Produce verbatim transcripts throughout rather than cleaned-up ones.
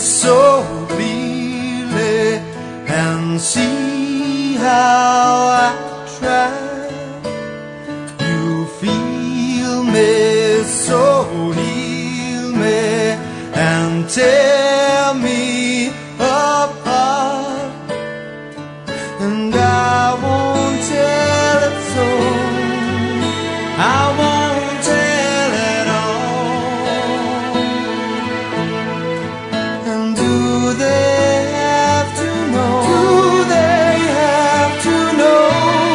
so freely and see how I try. You feel me, so heal me and tear me apart, and I won't tell it so. I won't tell it all. And do they have to know? Do they have to know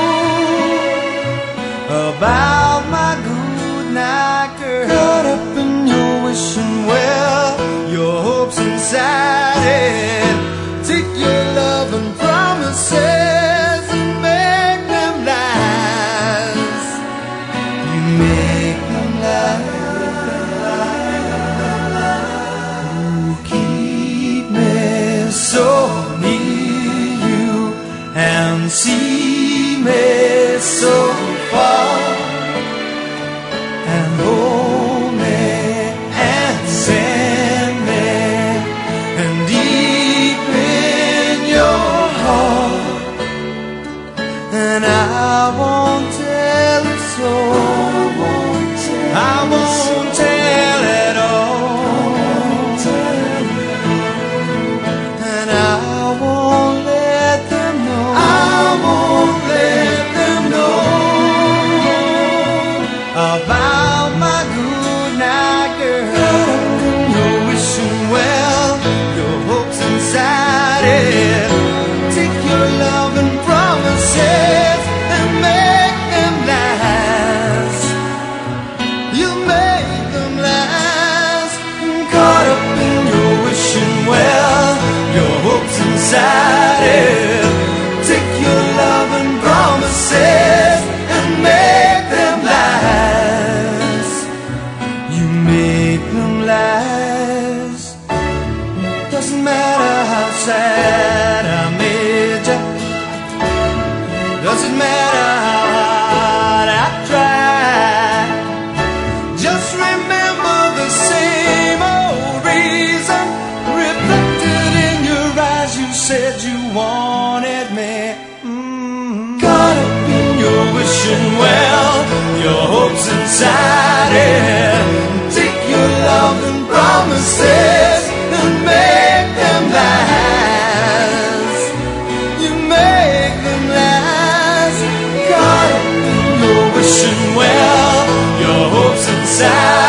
about my good night girl? Caught up in your wishing well, your hopes inside it. Take your love and promises and make them lies. You make them lies. You keep me so near you and see me so far, and hold me and send me, and deep in your heart, and I won't tell it so. I won't tell it all, and I won't let them know. I won't let them know about my good night girl. You're wishing well, your hopes inside it. Take your love and promises and make them last. You make them last. Caught up in your wishing well, your hopes inside it. Take your love and promises and make them last. You make them last. Doesn't matter how sad I made you. Doesn't matter how hard I tried. Just remember the same old reason reflected in your eyes. You said you wanted me. Mm-hmm. Caught up in your wishing well, your hopes inside it. Take your love and promises and make them last. You make them last. Caught up in your wishing well, your hopes inside